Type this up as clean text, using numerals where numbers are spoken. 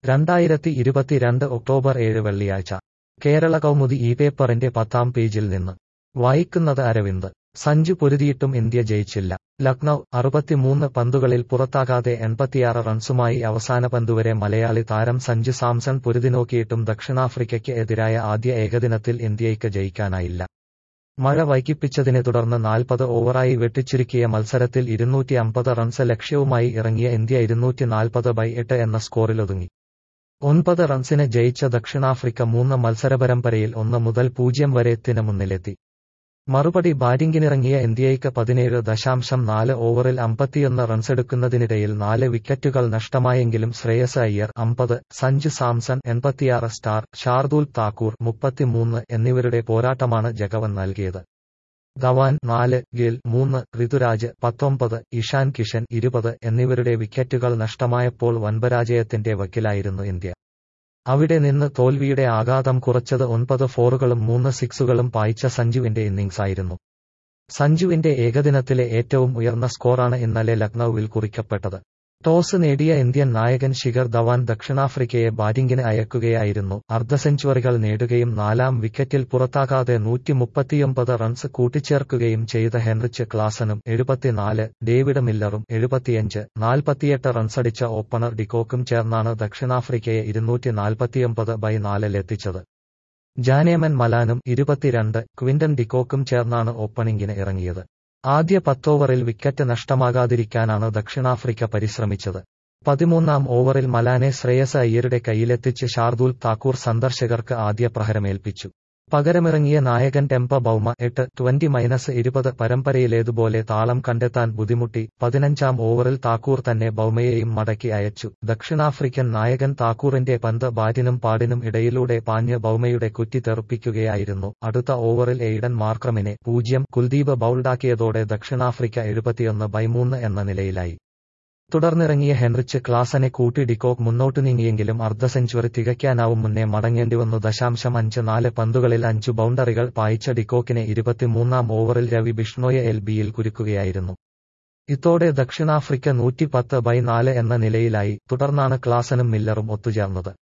2022 October 7 വെള്ളിയാഴ്ച കേരള കൗമുദി ഈ പേപ്പറിന്റെ 10-ാം പേജിൽ നിന്ന് വായിക്കുന്നത് അരവിന്ദ്. സഞ്ജു പൊരുതിയിട്ടും ഇന്ത്യ ജയിച്ചില്ല. ലക്നൌ 63 പന്തുകളിൽ പുറത്താകാതെ 86 റൺസുമായി അവസാന പന്തുവരെ മലയാളി താരം സഞ്ജു സാംസൺ പൊരുതിനോക്കിയിട്ടും ദക്ഷിണാഫ്രിക്കയ്ക്ക് എതിരായ ആദ്യ ഏകദിനത്തിൽ ഇന്ത്യയ്ക്ക് ജയിക്കാനായില്ല. മഴ വൈകിപ്പിച്ചതിനെ തുടർന്ന് 40 ഓവറായി വെട്ടിച്ചുരുക്കിയ മത്സരത്തിൽ 250 റൺസ് ലക്ഷ്യവുമായി ഇറങ്ങിയ ഇന്ത്യ 240/8 എന്ന സ്കോറിലൊതുങ്ങി. 9 റൺസിന് ജയിച്ച ദക്ഷിണാഫ്രിക്ക 3 മത്സരപരമ്പരയിൽ 1-0 വരെ മുന്നിലെത്തി. മറുപടി ബാറ്റിംഗിനിറങ്ങിയ ഇന്ത്യയ്ക്ക് 17.4 ഓവറിൽ 51 റൺസെടുക്കുന്നതിനിടയിൽ 4 വിക്കറ്റുകൾ നഷ്ടമായെങ്കിലും ശ്രേയസ് അയ്യർ 50, സഞ്ജു സാംസൺ 86, ഷാർദൂൽ താക്കൂർ 33 എന്നിവരുടെ പോരാട്ടമാണ് ജഗവൻ നൽകിയത്. ധവാൻ 4, ഗിൽ 3, ഋതുരാജ് 19, ഇഷാൻ കിഷൻ 20 എന്നിവരുടെ വിക്കറ്റുകൾ നഷ്ടമായപ്പോൾ വൻപരാജയത്തിന്റെ വക്കിലായിരുന്നു ഇന്ത്യ. അവിടെ നിന്ന് തോൽവിയുടെ ആഘാതം കുറച്ചത് 9 ഫോറുകളും 3 സിക്സുകളും പായിച്ച സഞ്ജുവിന്റെ ഇന്നിംഗ്സായിരുന്നു. സഞ്ജുവിന്റെ ഏകദിനത്തിലെ ഏറ്റവും ഉയർന്ന സ്കോറാണ് ഇന്നലെ ലക്നൌവിൽ കുറിക്കപ്പെട്ടത്. ടോസ് നേടിയ ഇന്ത്യൻ നായകൻ ശിഖർ ധവാൻ ദക്ഷിണാഫ്രിക്കയെ ബാറ്റിംഗിന് അയക്കുകയായിരുന്നു. അർദ്ധസെഞ്ചുറികൾ നേടുകയും 4-ാം വിക്കറ്റിൽ പുറത്താകാതെ 139 റൺസ് കൂട്ടിച്ചേർക്കുകയും ചെയ്ത ഹെൻറിച്ച് ക്ലാസനും 74, ഡേവിഡ് മില്ലറും 75, 48 റൺസടിച്ച ഓപ്പണർ ഡിക്കോക്കും ചേർന്നാണ് ദക്ഷിണാഫ്രിക്കയെ 249/4 ജാനേമൻ മലാനും 22, ക്വിന്റൻ ഡിക്കോക്കും ചേർന്നാണ് ഓപ്പണിംഗിന് ഇറങ്ങിയത്. ആദ്യ 10 ഓവറിൽ വിക്കറ്റ് നഷ്ടമാകാതിരിക്കാനാണ് ദക്ഷിണാഫ്രിക്ക പരിശ്രമിച്ചത്. 13-ാം ഓവറിൽ മലാനെ ശ്രേയസ് അയ്യരുടെ കൈയിലെത്തിച്ച് ഷാർദൂൽ താക്കൂർ സന്ദർശകർക്ക് ആദ്യ പ്രഹരമേൽപ്പിച്ചു. പകരമിറങ്ങിയ നായകൻ ടെമ്പ ബൌമ 8-20-20 പരമ്പരയിലേതുപോലെ താളം കണ്ടെത്താൻ ബുദ്ധിമുട്ടി. 15-ാം ഓവറിൽ താക്കൂർ തന്നെ ബൌമയെയും മടക്കി അയച്ചു. ദക്ഷിണാഫ്രിക്കൻ നായകൻ താക്കൂറിന്റെ പന്ത് ബാറ്റിനും പാഡിനും ഇടയിലൂടെ പാഞ്ഞ് ബൌമയുടെ കുറ്റി തെറിപ്പിക്കുകയായിരുന്നു. അടുത്ത ഓവറിൽ എയ്ഡൻ മാർക്രമിനെ 0 കുൽദീപ് ബൌൾഡാക്കിയതോടെ ദക്ഷിണാഫ്രിക്ക 71/3 എന്ന നിലയിലായി. തുടർന്നിറങ്ങിയ ഹെൻറിച്ച് ക്ലാസനെ കൂട്ടി ഡിക്കോക്ക് മുന്നോട്ടു നീങ്ങിയെങ്കിലും അർദ്ധസെഞ്ചുറി തികയ്ക്കാനാവും മുന്നേ മടങ്ങേണ്ടിവന്നു. 0.54 പന്തുകളിൽ 5 ബൗണ്ടറികൾ പായിച്ച ഡിക്കോക്കിനെ 23-ാം ഓവറിൽ രവി ബിഷ്ണോയെ LBയിൽ കുരുക്കുകയായിരുന്നു. ഇതോടെ ദക്ഷിണാഫ്രിക്ക 110/4 എന്ന നിലയിലായി. തുടർന്നാണ് ക്ലാസനും മില്ലറും ഒത്തുചേർന്നത്.